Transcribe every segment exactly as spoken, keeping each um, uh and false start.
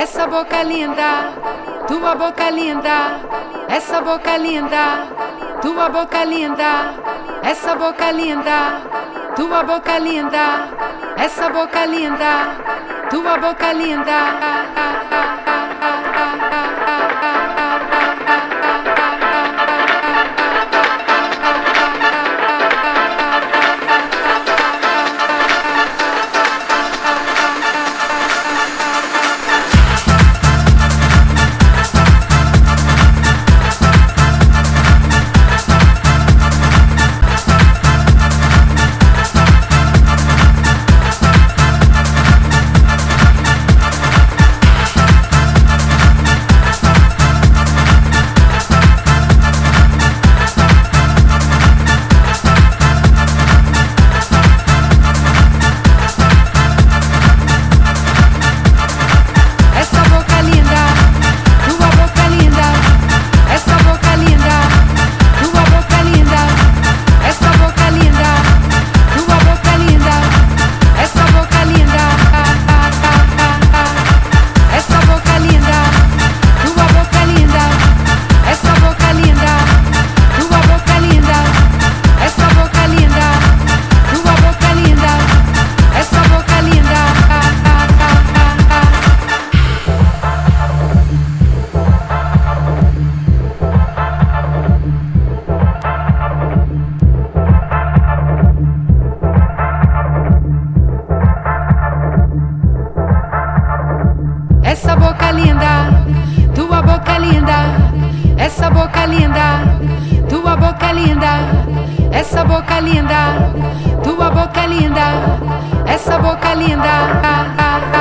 essa boca linda, tua boca linda, essa boca linda, tua boca linda, essa boca linda, tua boca linda, essa boca linda, tua boca linda. Essa boca linda, tua boca linda, essa boca linda, tua boca linda, essa boca linda, tua boca linda, essa boca linda.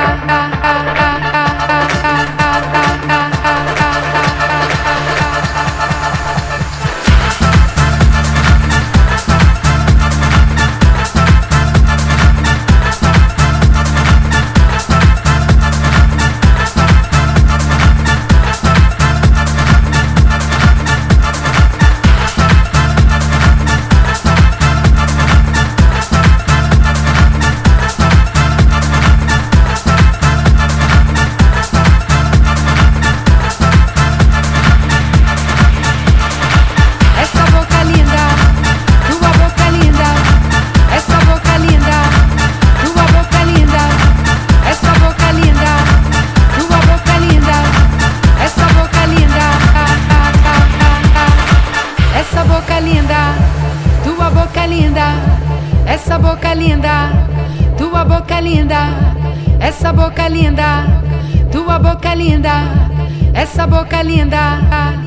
Tua boca linda, essa boca linda, tua boca linda, essa boca linda, tua boca linda, essa boca linda.